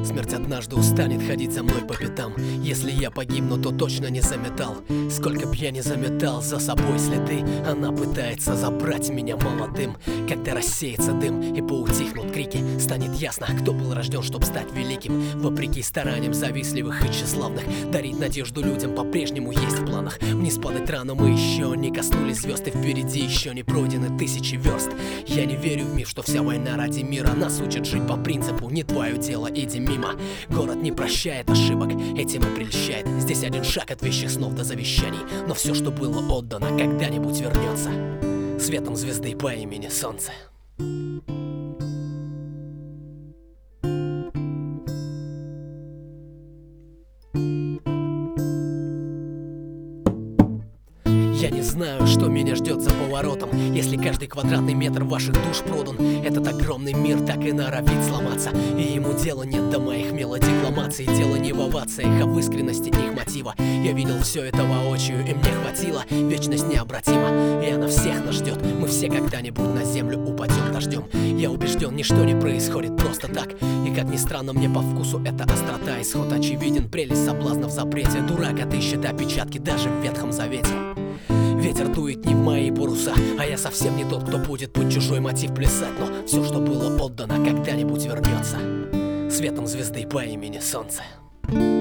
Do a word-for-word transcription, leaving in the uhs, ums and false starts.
Смерть однажды устанет ходить за мной по пятам. Если я погибну, то точно не за металл. Сколько б я не заметал за собой следы, она пытается забрать меня молодым. Когда рассеется дым и поутихнут крики, станет ясно, кто был рожден, чтоб стать великим. Вопреки стараниям завистливых и тщеславных, дарить надежду людям по-прежнему есть в планах. Вниз падать рано, мы еще не коснулись звезд, и впереди еще не пройдены тысячи верст. Я не верю в миф, что вся война ради мира. Нас учат жить по принципу «не твое дело, иди мимо». Город не прощает ошибок, этим и прельщает. Здесь один шаг от вещих снов до завещаний, но все, что было отдано, когда-нибудь вернется светом звезды по имени Солнце. Я не знаю, что меня ждет за поворотом. Если каждый квадратный метр ваших душ продан, этот огромный мир так и норовит сломаться. И ему дела нет до моих мелодикламаций. Дело не в овациях, а в искренности их мотива. Я видел все это воочию, и мне хватило. Вечность необратима, и она всех нас ждет. Мы все когда-нибудь на землю упадем дождем. Я убежден, ничто не происходит просто так. И как ни странно, мне по вкусу эта острота. Исход очевиден, прелесть соблазна в запрете. Дурак отыщет опечатки даже в Ветхом Завете. Ветер дует не в мои паруса, а я совсем не тот, кто будет под чужой мотив плясать. Но все, что было отдано, когда-нибудь вернется светом звезды по имени Солнце.